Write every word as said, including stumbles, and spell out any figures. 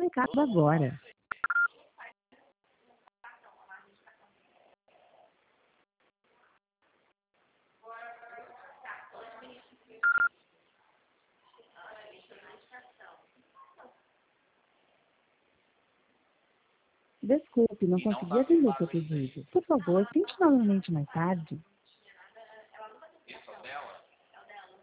recado agora. Desculpe, não consegui atender seu pedido. Por favor, tente novamente mais tarde.